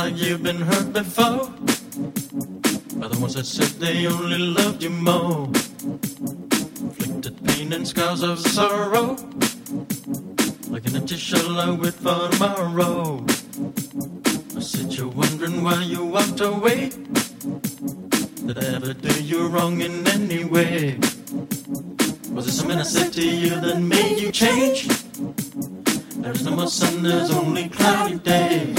like you've been hurt before by the ones that said they only loved you more. Inflicted pain and scars of sorrow, like an empty shell I wait for tomorrow. I said you're wondering why you walked away. Did I ever do you wrong in any way? Was it something I said to you that made you change? There is no more sun, there's only cloudy days.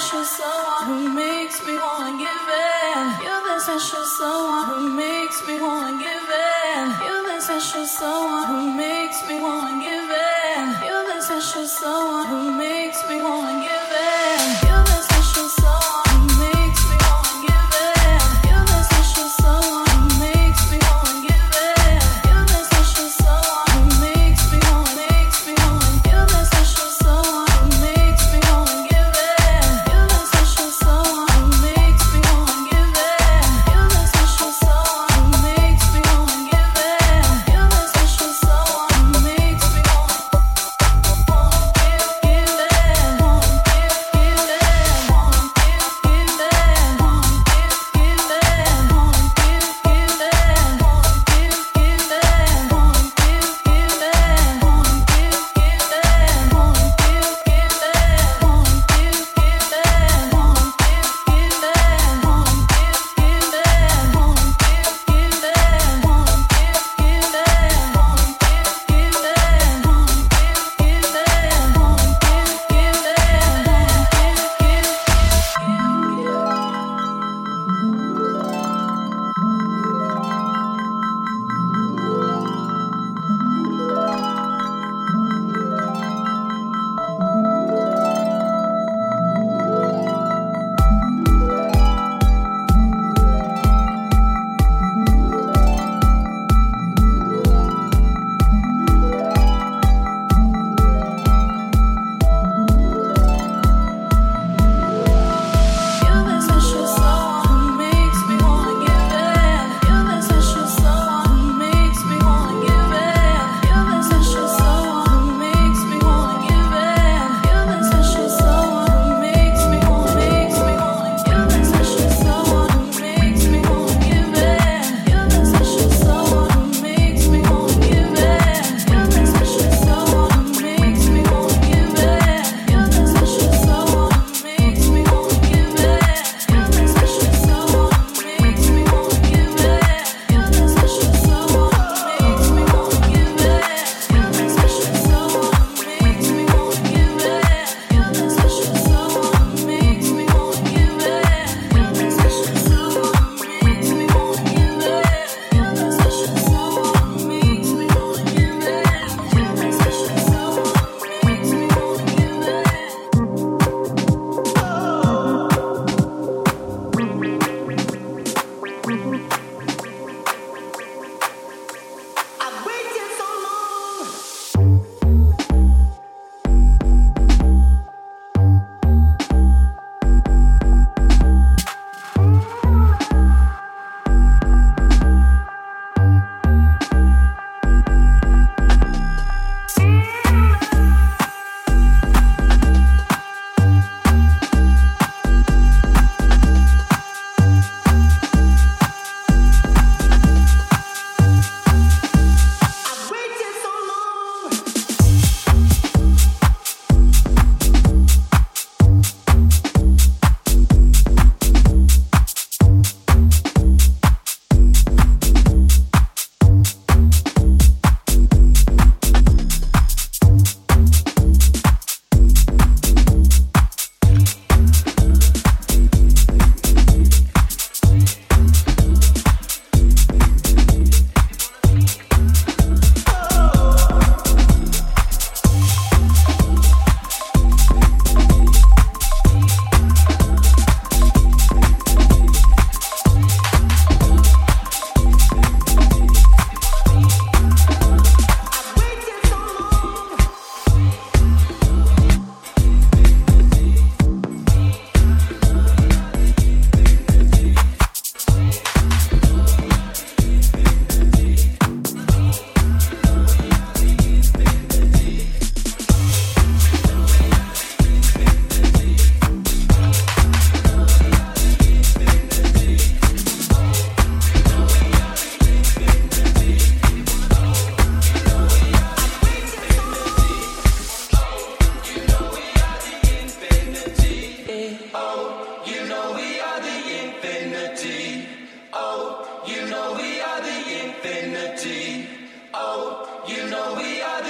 special someone who makes me wanna give in. You're the special someone who makes me wanna give in. You're the special someone who makes me wanna give in. You're the special someone who makes me wanna give in. You're the special someone who makes me wanna give in. You're the special someone who makes me wanna give in. You're the special someone who makes me wanna. You're the special someone who makes me wanna give in. You're the special someone who makes me wanna give in. You're the special someone who makes me wanna give in. You're the special someone who makes me wanna give in.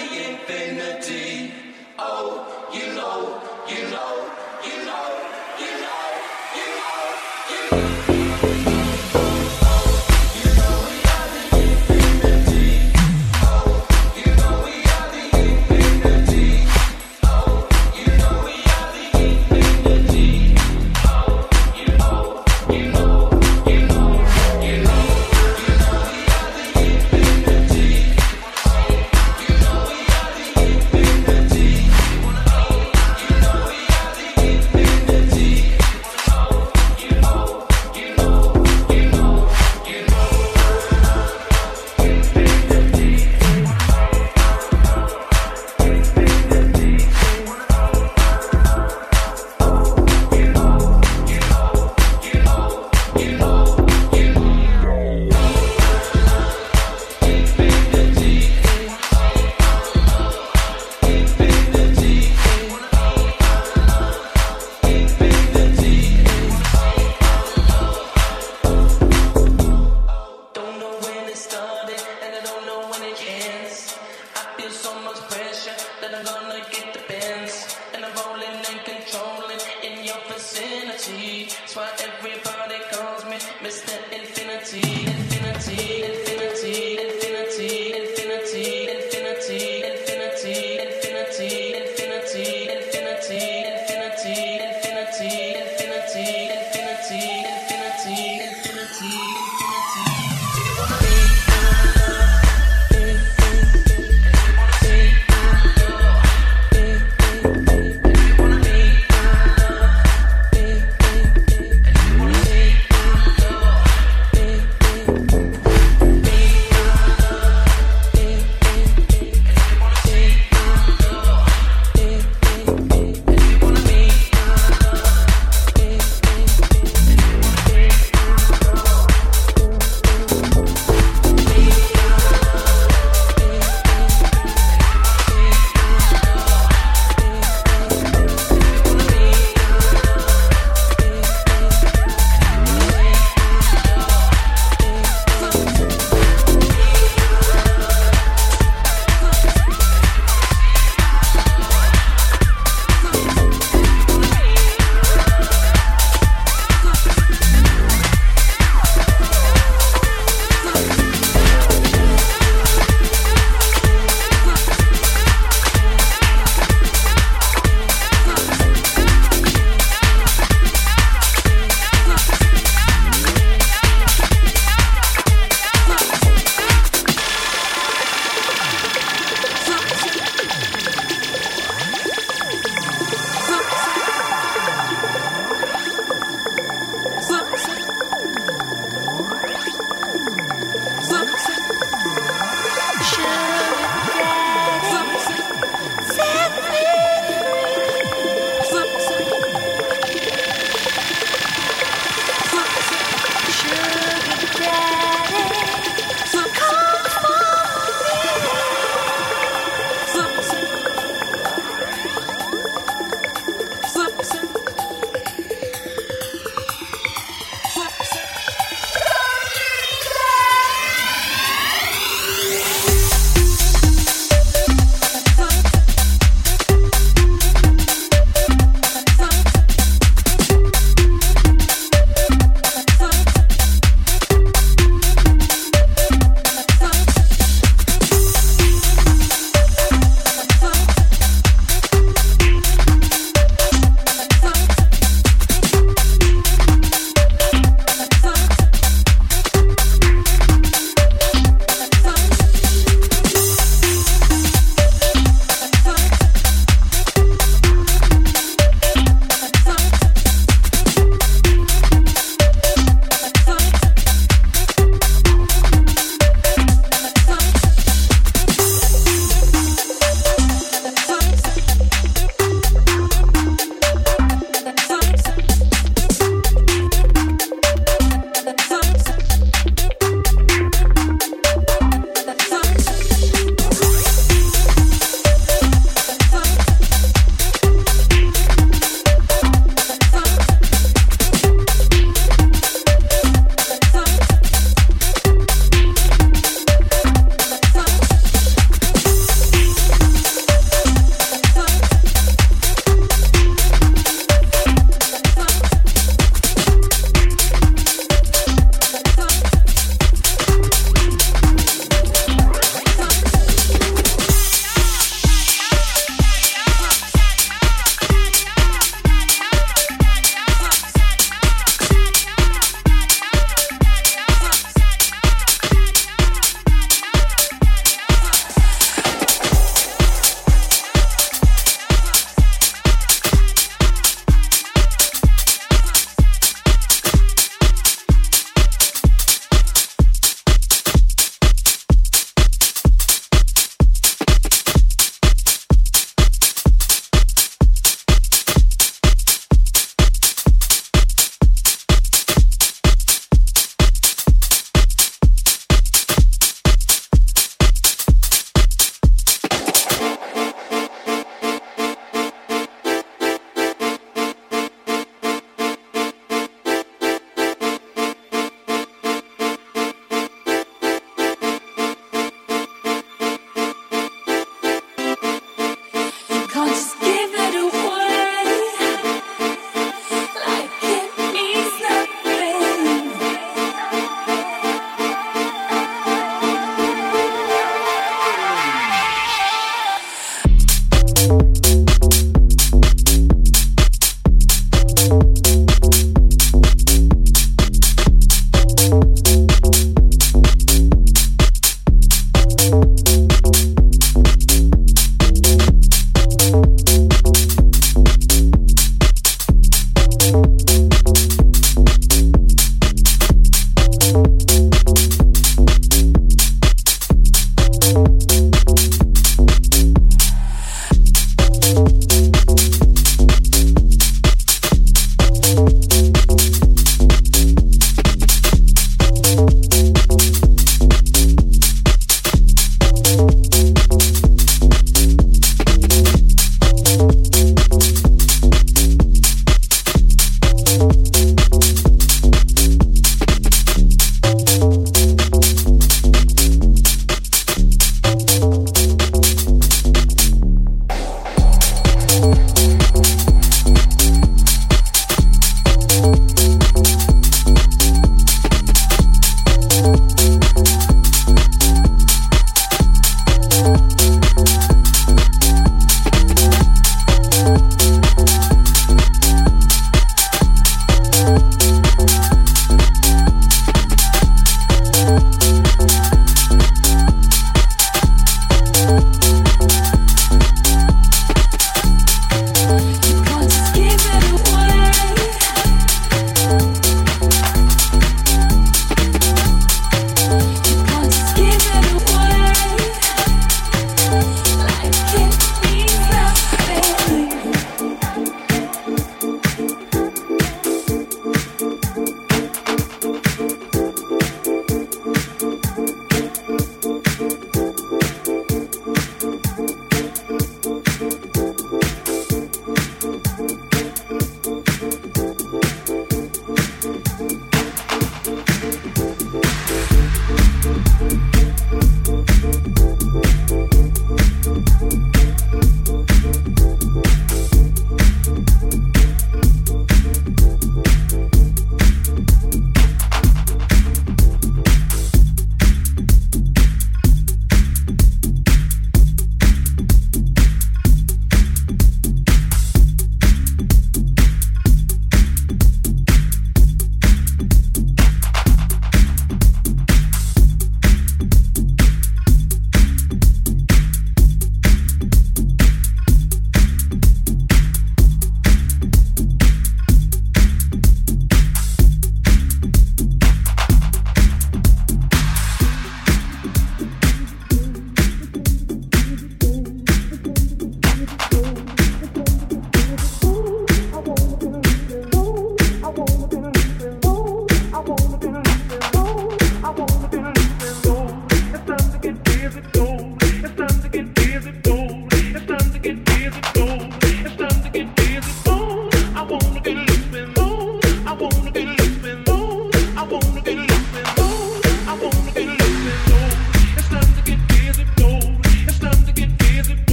you know,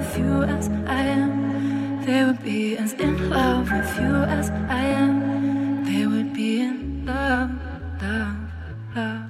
with you as I am. They would be as in love with you as I am. They would be in love, love, love.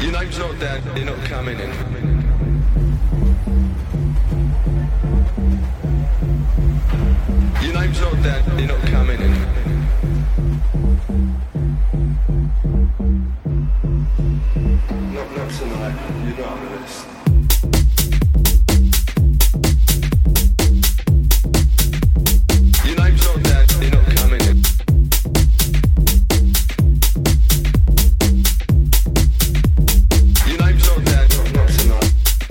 Your name's not that, you're not coming in. Your name's not that, you're not coming in. Not tonight, you're not on the list. Your name's not that, you're not coming in. Your name's not that, not tonight.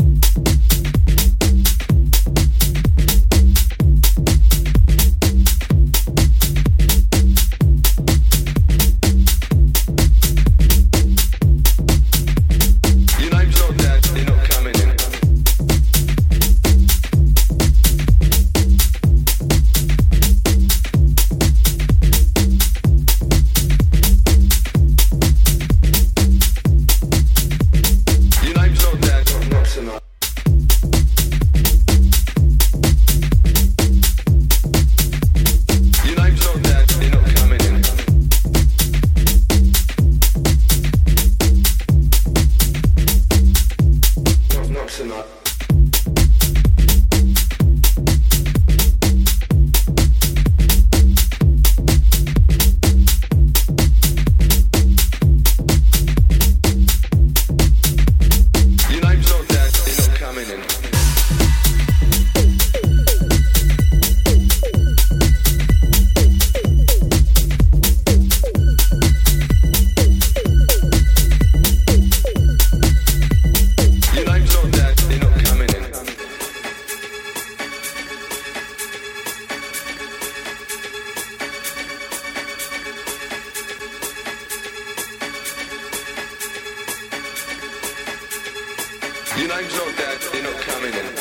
Your name's not that, you're not coming in.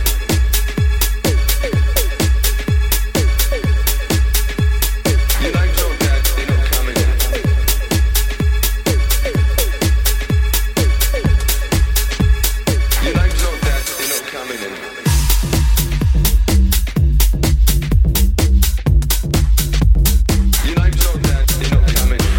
Your name's not that, you're not coming in. Your name's not that, you're not coming in. Your name's not that, you're not coming in.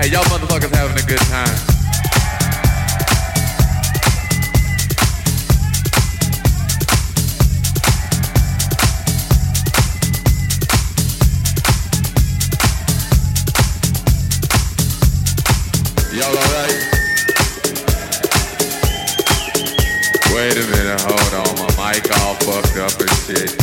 Hey, y'all motherfuckers having a good time. Y'all alright? Wait a minute, hold on, my mic all fucked up and shit.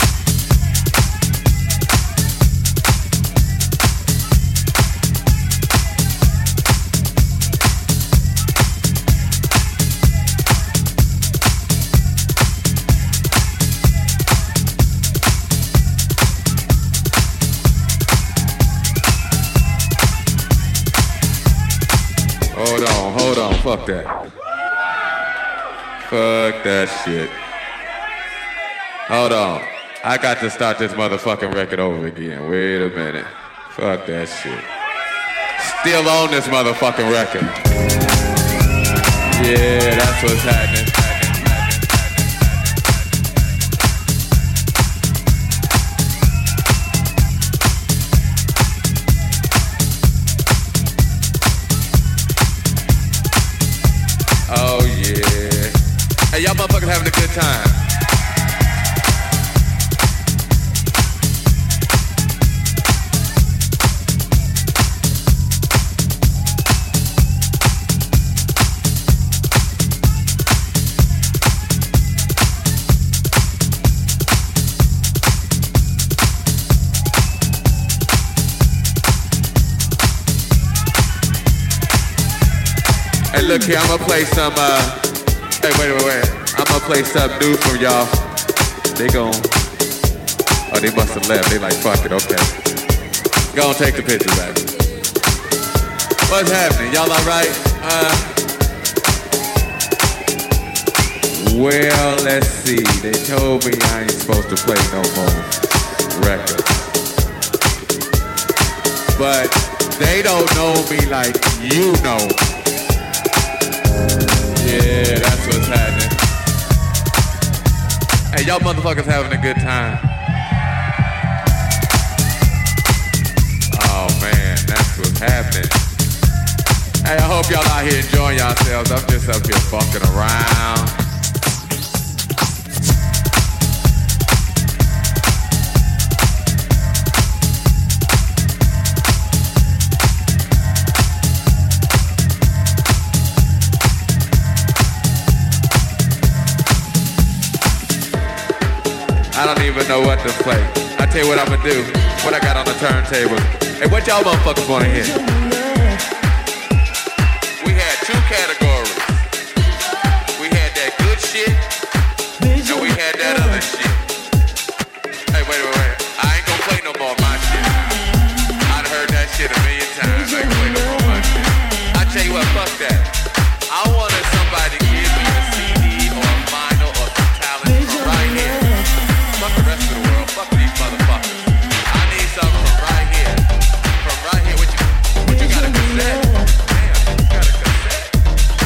Hold on, fuck that. Fuck that shit. Hold on. I got to start this motherfucking record over again. Wait a minute. Fuck that shit. Still on this motherfucking record. Yeah, that's what's happening. Oh yeah. Hey, y'all motherfuckers having a good time. Hey, look here, I'm gonna play some, hey, wait. I'm gonna play something new from y'all. They gon', oh, they must have left. They like, fuck it, okay. Go on, take the picture back. What's happening? Y'all alright? Well, let's see. They told me I ain't supposed to play no more records. But they don't know me like you know. Yeah, that's what's happening. Hey, y'all motherfuckers having a good time. Oh man, that's what's happening. Hey, I hope y'all out here enjoying yourselves. I'm just up here fucking around. I don't even know what to play. I tell you what I'm gonna do. What I got on the turntable. Hey, what y'all motherfuckers wanna hear? We had two categories. We had that good shit, and we had that other shit. Hey, wait. I ain't gonna play no more of my shit. I'd heard that shit a million times. I ain't gonna play no more of my shit. I tell you what, fuck that. I wanted somebody to give me a CD or a vinyl or some talent from right here. Fuck the rest of the world. Fuck these motherfuckers. I need something from right here. From right here. What you got a cassette? Damn, you got a cassette?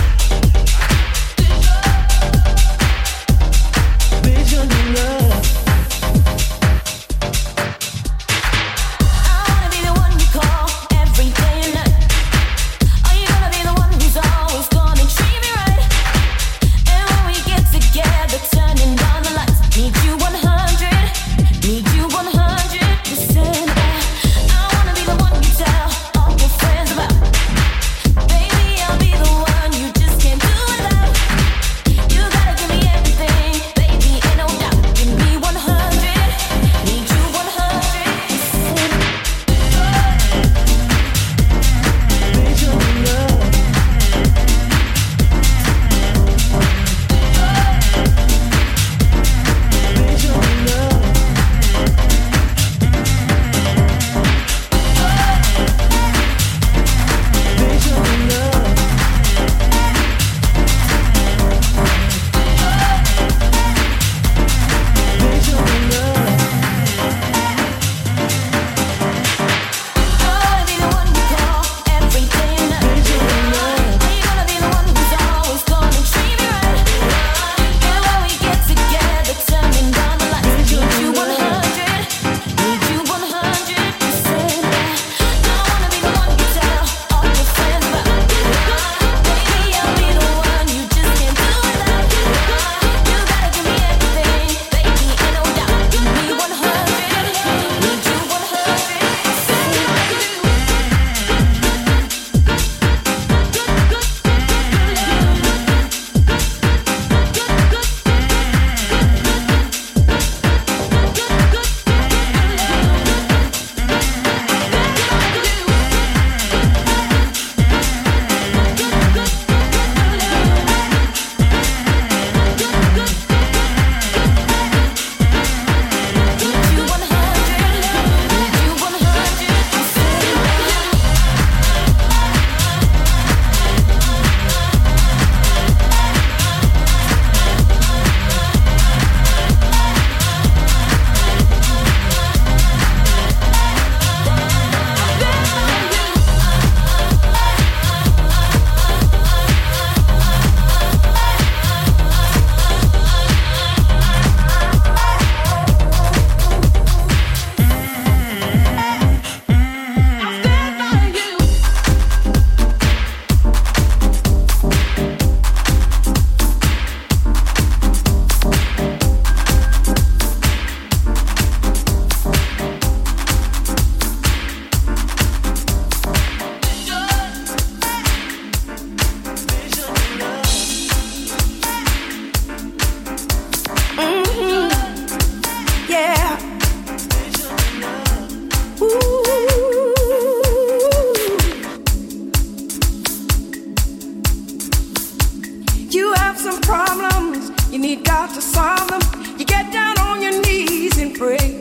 you need God to solve them, you get down on your knees and pray.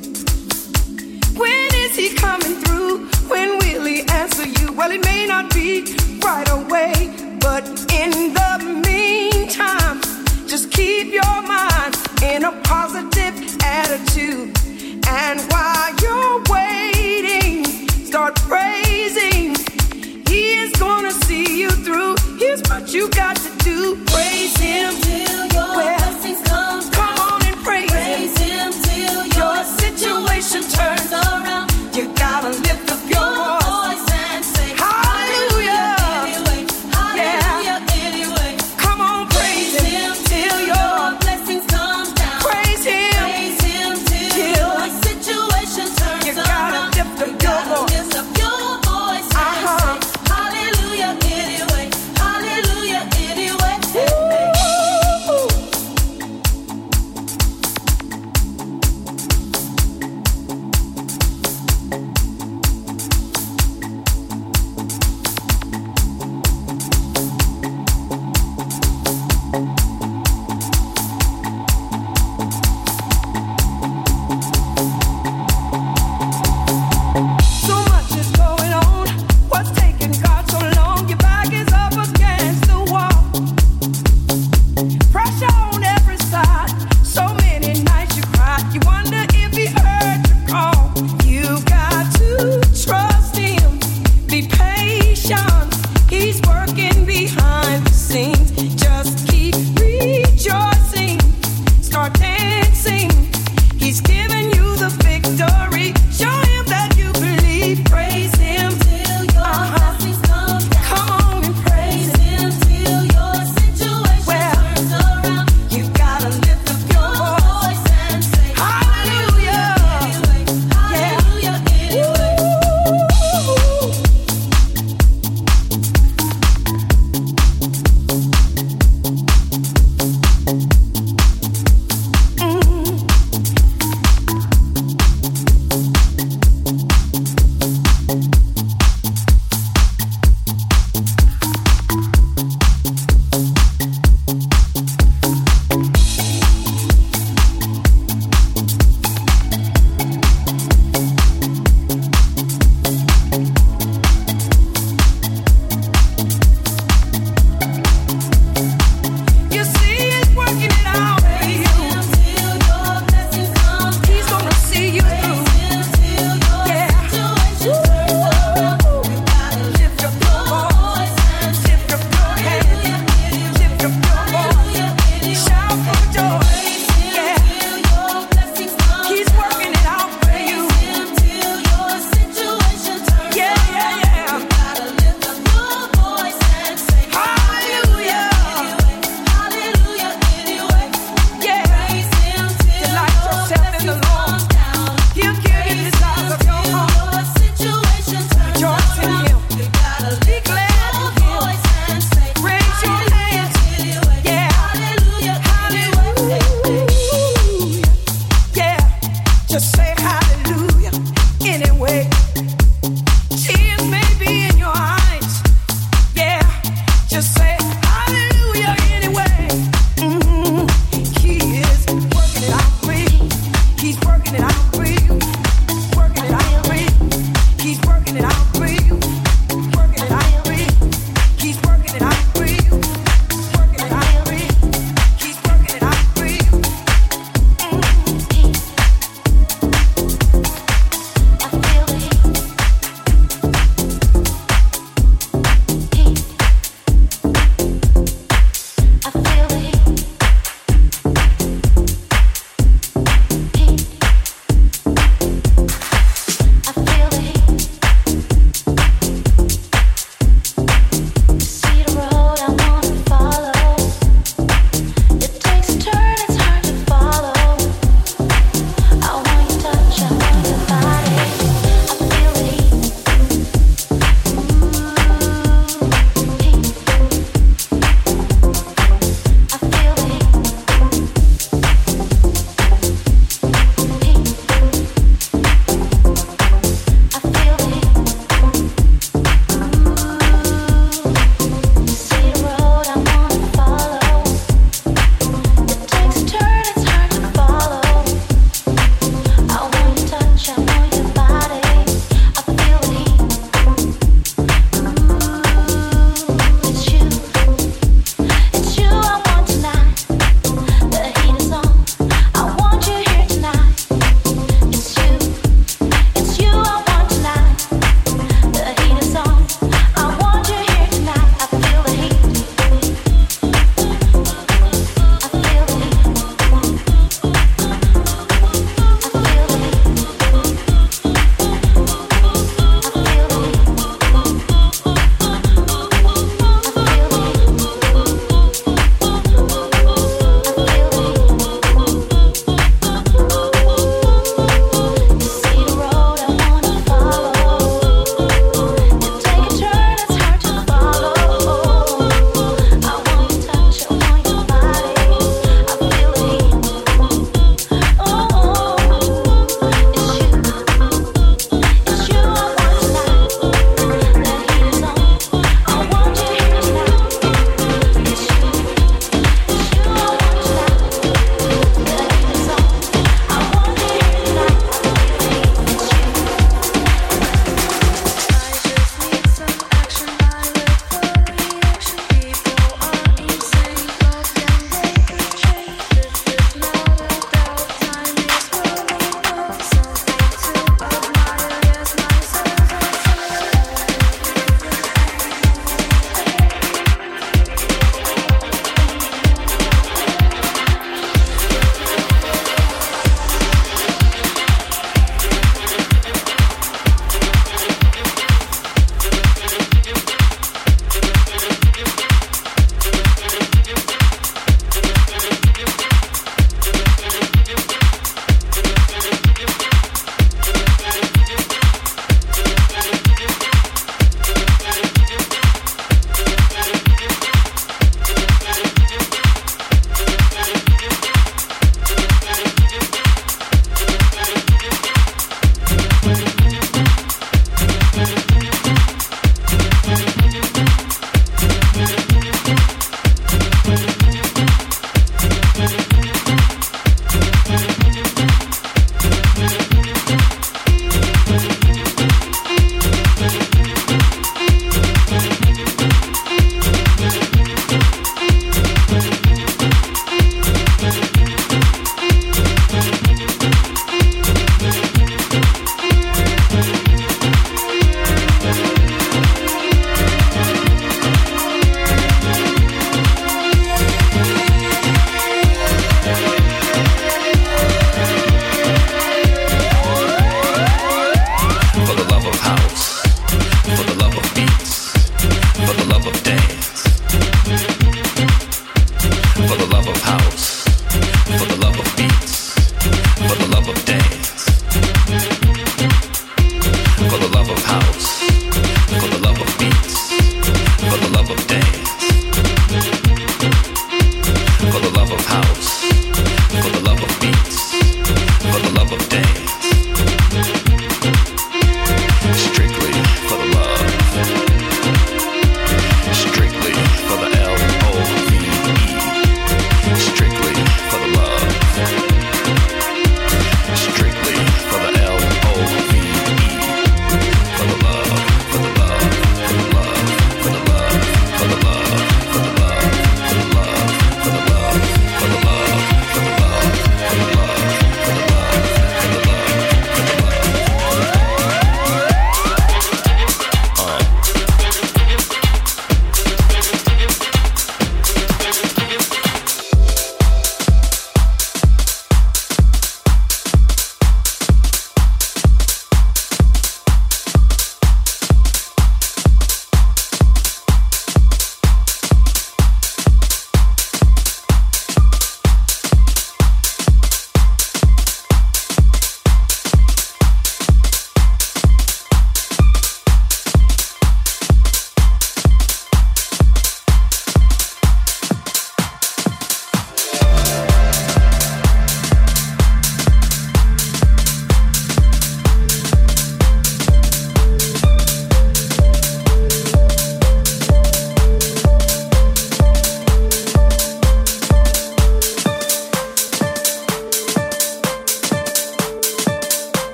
When is he coming through? When will he answer you? Well, it may not be right away, but in the meantime, just keep your mind in a positive attitude. And while you're waiting, start praising. He is gonna see you through. Here's what you got to do. Praise him till your blessings come. Come on and praise him till your situation turns around. You gotta lift up your voice and say hallelujah. Anyway, hallelujah, anyway. Come on, praise him till your blessings come down. Praise him till your situation turns around. You gotta lift up your voice.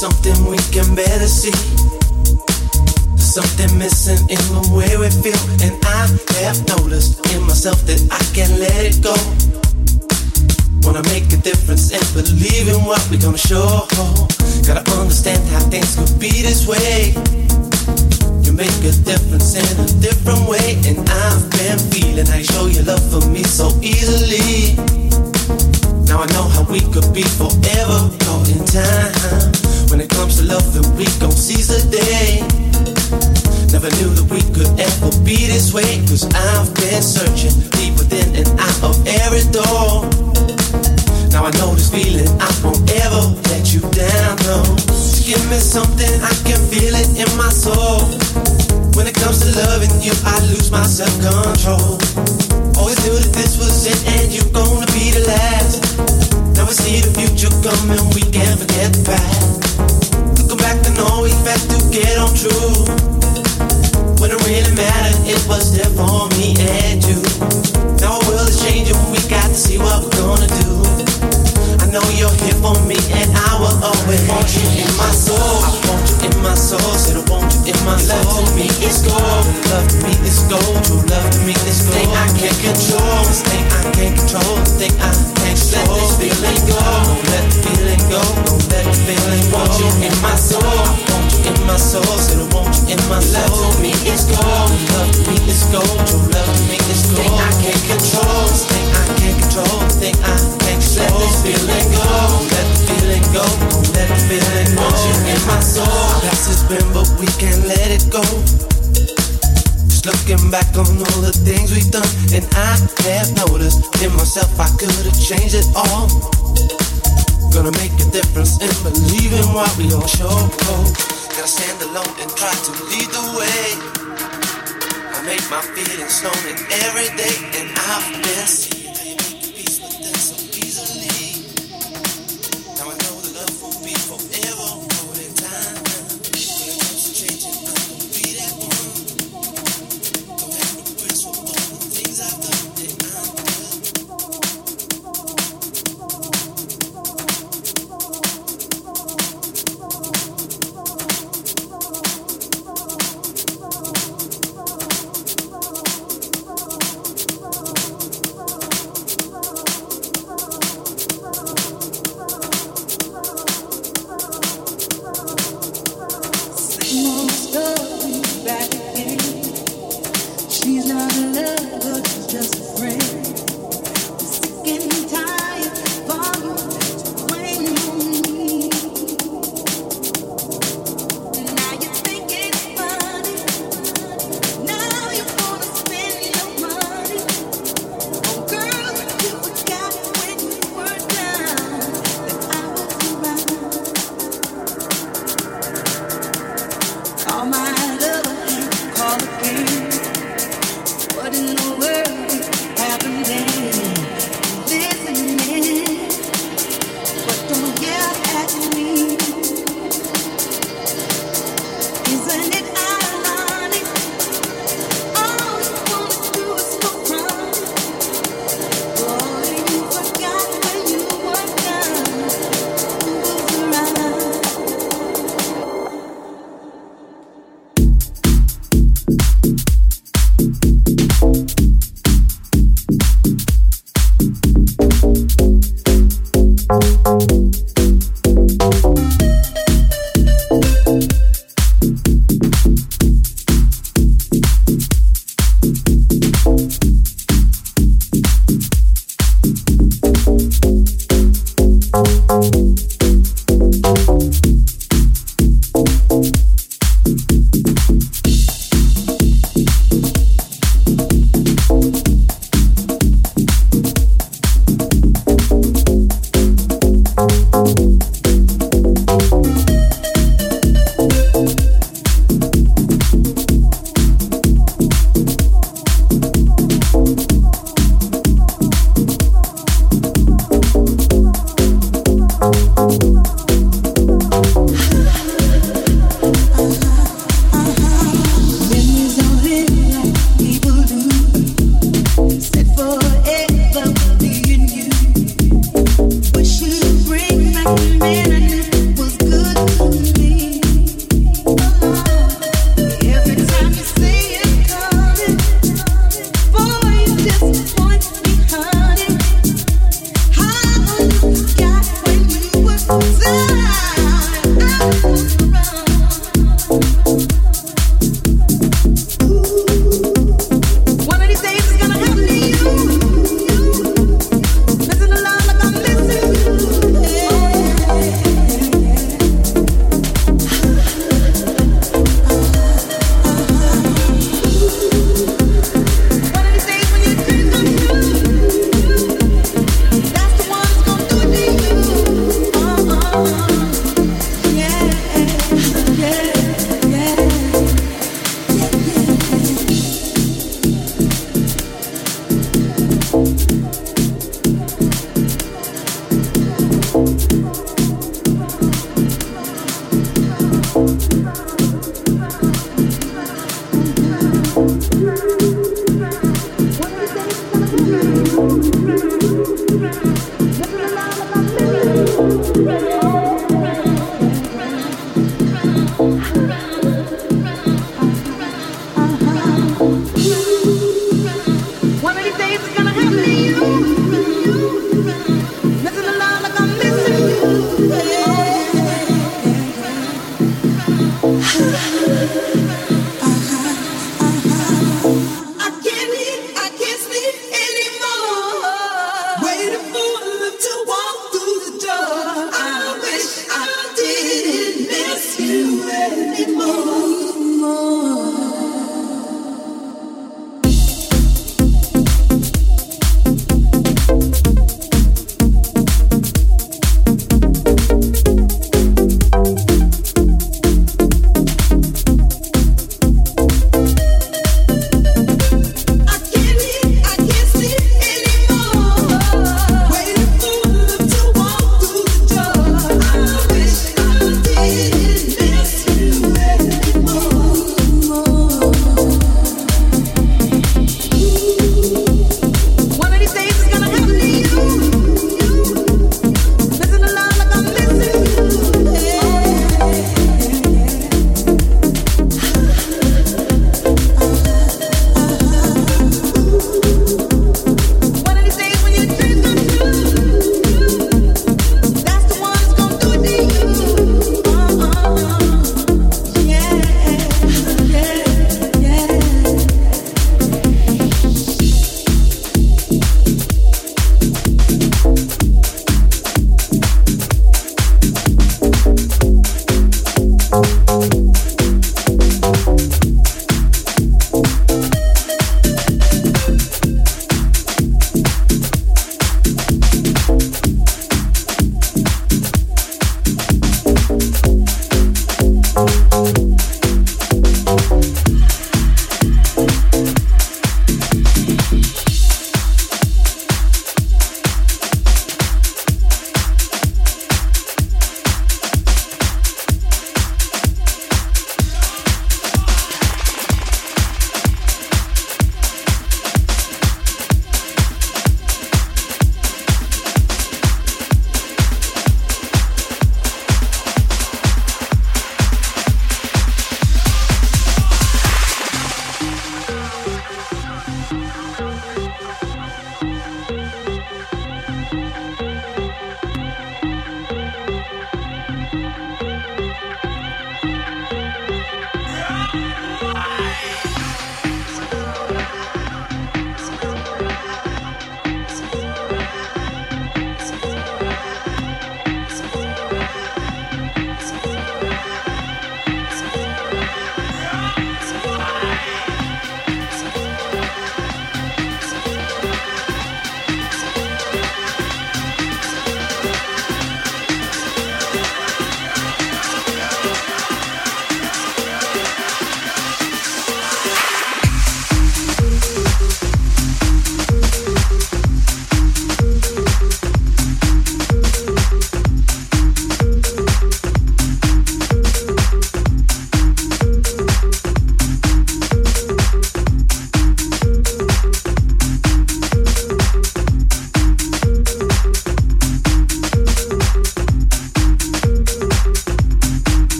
something we can better see. There's something missing in the way we feel, and I have noticed in myself that I can't let it go. Wanna make a difference and believe in what we're gonna show. Gotta understand how things could be this way. You make a difference in a different way, and I've been feeling how you show your love for me so easily. Now I know how we could be forever caught in time. When it comes to love, then we gon' seize the day. Never knew that we could ever be this way, 'cause I've been searching deep within and out of every door. Now I know this feeling, I won't ever let you down, no. Give me something, I can feel it in my soul. When it comes to loving you, I lose my self-control. Always knew that this was it and you're gonna be the last. Now we see the future coming, we can't forget the past. Looking back to know we've had to get on true. When it really mattered, it was there for me and you. Now our world is changing, we got to see what we're gonna do. I know you're here for me and I will always want you in my soul. I want you in my soul, said I want you in my soul. Love to me is gold, love to me is gold, true love to me is gold. Thing I can't control, this thing I can't control, the thing I can't control. Let this feeling go, don't let the feeling go, don't let the feeling go. Want you in my soul, I want you in my soul, said I want you in my soul. Love to me is gold, love to me is gold, true love to me is gold. Thing I can't control, this thing I can't control, the thing I can't control. Let this feeling go, let the feeling go, let the feeling go. Want you in my soul. Past has been, but we can't let it go. Just looking back on all the things we've done, and I have noticed in myself I could have changed it all. Gonna make a difference and believe in what we all show. Gotta stand alone and try to lead the way. I make my feelings known in every day, and I've been seeing.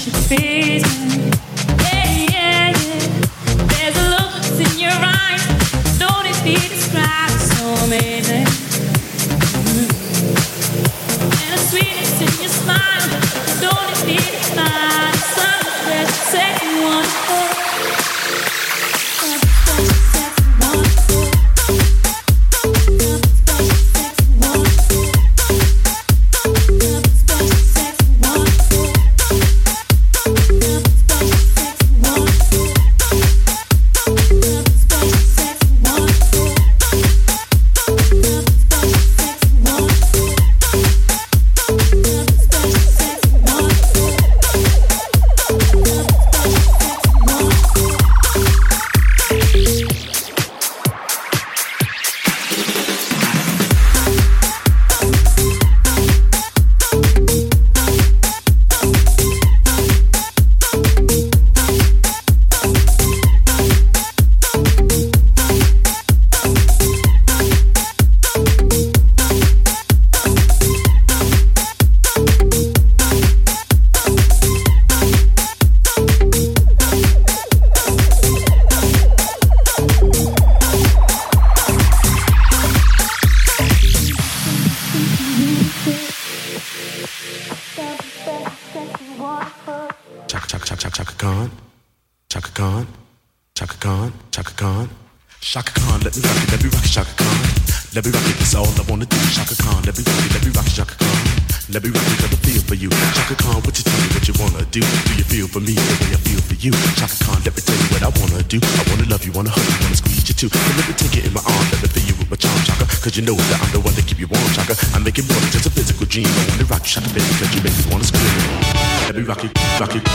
Chaka Khan, let me rock it, Chaka Khan. Let me rock it, that's all I wanna do. Chaka Khan, let me rock it, Chaka Khan. Let me rock it, got a feel for you. Chaka Khan, what you tell me what you wanna do? Do you feel for me the way I feel for you? Chaka Khan, let me tell you what I wanna do. I wanna love you, wanna hug you, wanna squeeze you too. So let me take it in my arms, let me feel you with my charm, Chaka. Cause you know that I'm the one that keep you warm, Chaka. I make it more than just a physical dream. I wanna rock you, Chaka, baby, cause you make me wanna scream. Let me rock it, rock it.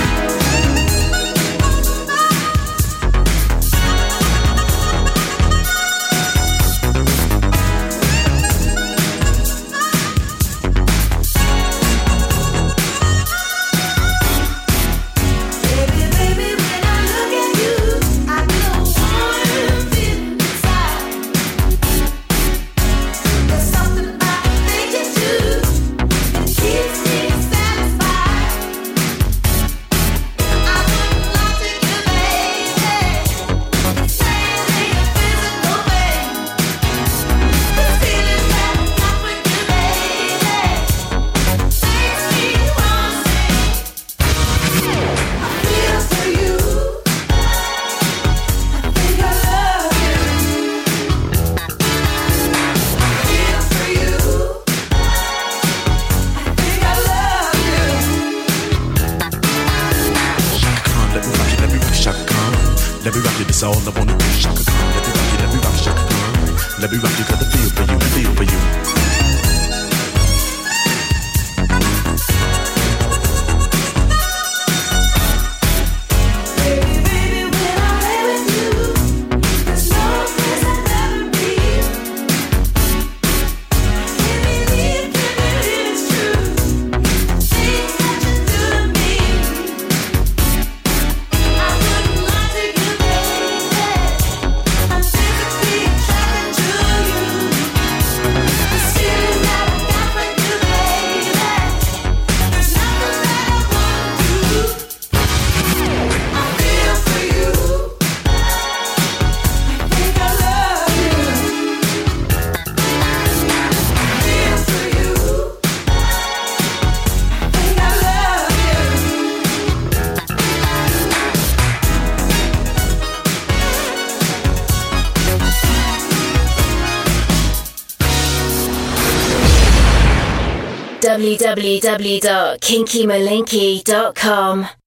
That's all I wanna do, Chaka Khan. Let me rock it, Chaka Khan. Let me rock it, got the feel for you, feel for you. www.kinkymalinky.com